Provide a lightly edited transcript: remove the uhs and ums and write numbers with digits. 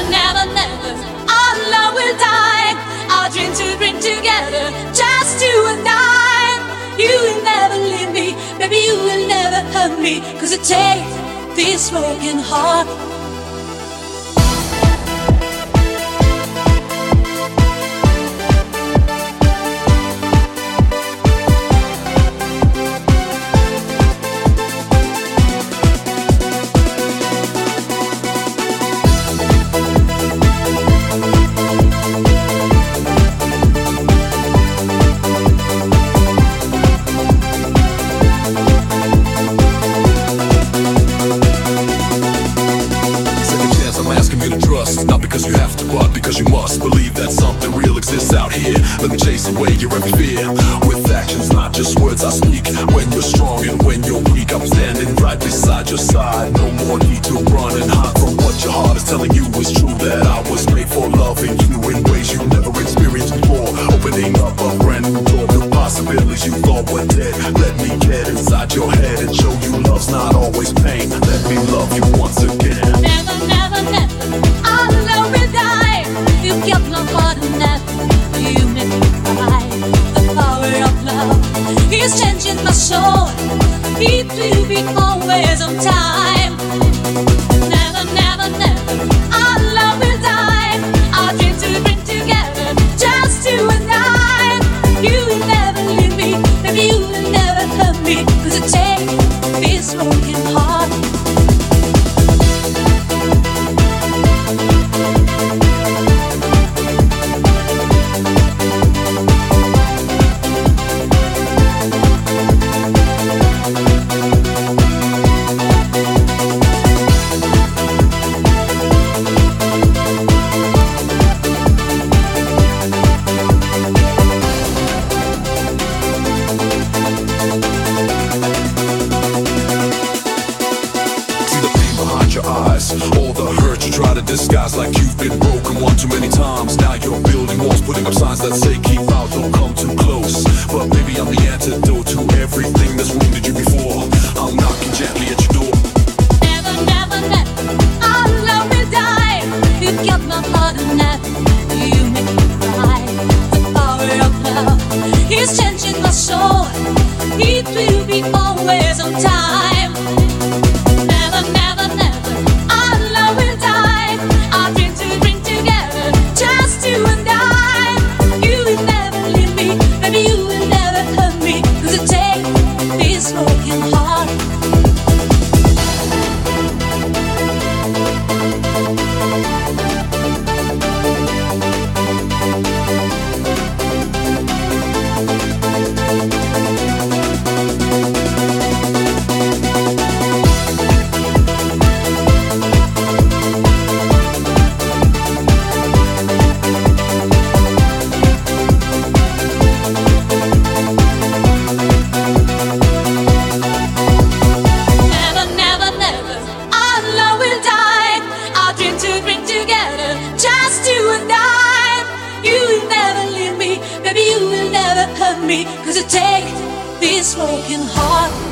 never, never, our love will die. Our dreams to bring together, just you and I. You will never leave me, baby, you will never hurt me. 'Cause it takes this broken heart. Not because you have to, but because you must believe that something real exists out here. Let me chase away your every fear with actions, not just words I speak. When you're strong and when you're weak, I'm standing right beside your side. No more need to run and hide from what your heart is telling you is true. That I was made for loving you in ways you never experienced before. Opening up a brand new door to possibilities you thought were dead. Let me get inside your head and show you love's not always pain. Let me love you once again. Never, never, never, our love will die. You kept my heart and never, you make me cry. The power of love is changing my soul. It will be always on time. Never, never, never, our love will die. Our dreams to bring together, just you and I. You will never leave me, baby, you will never hurt me. 'Cause it takes this broken heart. All the hurt you try to disguise like you've been broken one too many times. Now you're building walls, putting up signs that say keep out, don't come too close. But maybe I'm the antidote to everything that's wounded you before. I'm knocking gently at your door. Never, never, never, our love will die. You got my heart and never, you make me cry. The power of love is changing my soul. It will be always on time. Never, never, never, our love will die. Our dreams to bring together, just you and I. You will never leave me, baby, you will never hurt me. 'Cause it takes this broken heart. Never, never, never, our love will die. Our dream to bring together, just you and I. You will never leave me, baby, you will never hurt me. 'Cause it takes this broken heart.